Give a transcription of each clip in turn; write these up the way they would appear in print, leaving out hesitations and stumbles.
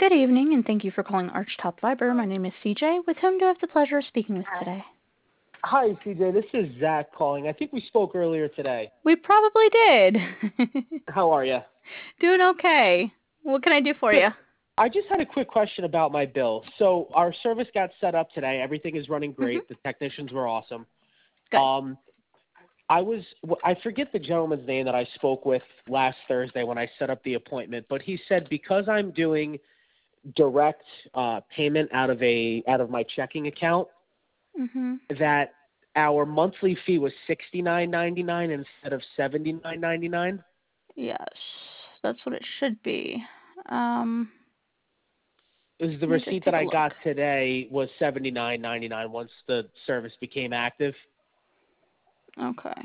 Good evening, and thank you for calling Archtop Fiber. My name is CJ. With whom do I have the pleasure of speaking with today? Hi, CJ. This is Zach calling. I think we spoke earlier today. We probably did. How are you? Doing okay. What can I do for Good. you? I just had a quick question about my bill. So our service got set up today. Everything is running Mm-hmm. great. The technicians were awesome. Good. I forget the gentleman's name that I spoke with last Thursday when I set up the appointment, but he said because I'm doing direct payment out of my checking account, Mm-hmm. that our monthly fee was $69.99 instead of $79.99. Yes, that's what it should be. Is the Let me just receipt that take a I look. got today was $79.99 once the service became active. Okay.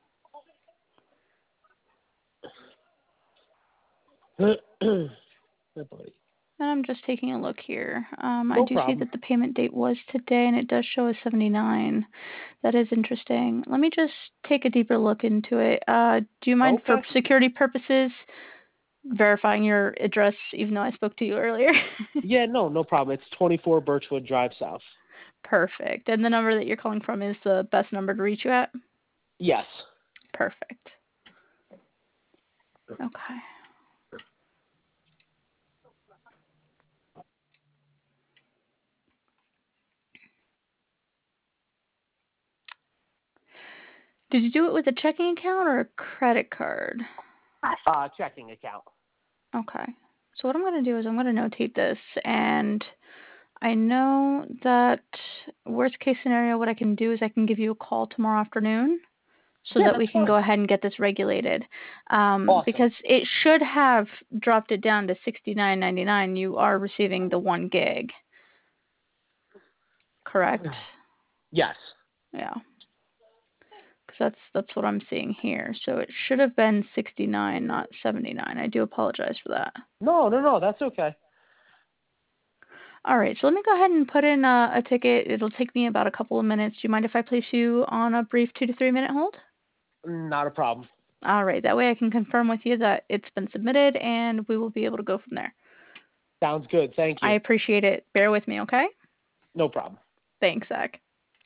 Buddy. And I'm just taking a look here. I No do see problem. that the payment date was today, and it does show as 79. That is interesting. Let me just take a deeper look into it. Do you mind, for Okay. security purposes, verifying your address, even though I spoke to you earlier? Yeah, no problem. It's 24 Birchwood Drive South. Perfect. And the number that you're calling from is the best number to reach you at? Yes. Perfect. Okay. Did you do it with a checking account or a credit card? Checking account. Okay. So what I'm going to do is I'm going to notate this, and I know that worst case scenario, what I can do is I can give you a call tomorrow afternoon so Yeah, that that's we can fine. go ahead and get this regulated. Awesome. Because it should have dropped it down to $69.99. You are receiving the 1 gig, correct? Yes. Yeah. Because that's what I'm seeing here. So it should have been 69, not 79. I do apologize for that. No, that's okay. All right, so let me go ahead and put in a ticket. It'll take me about a couple of minutes. Do you mind if I place you on a brief 2 to 3 minute hold? Not a problem. All right, that way I can confirm with you that it's been submitted, and we will be able to go from there. Sounds good. Thank I you. appreciate it. Bear with me, okay? No problem. Thanks, Zach.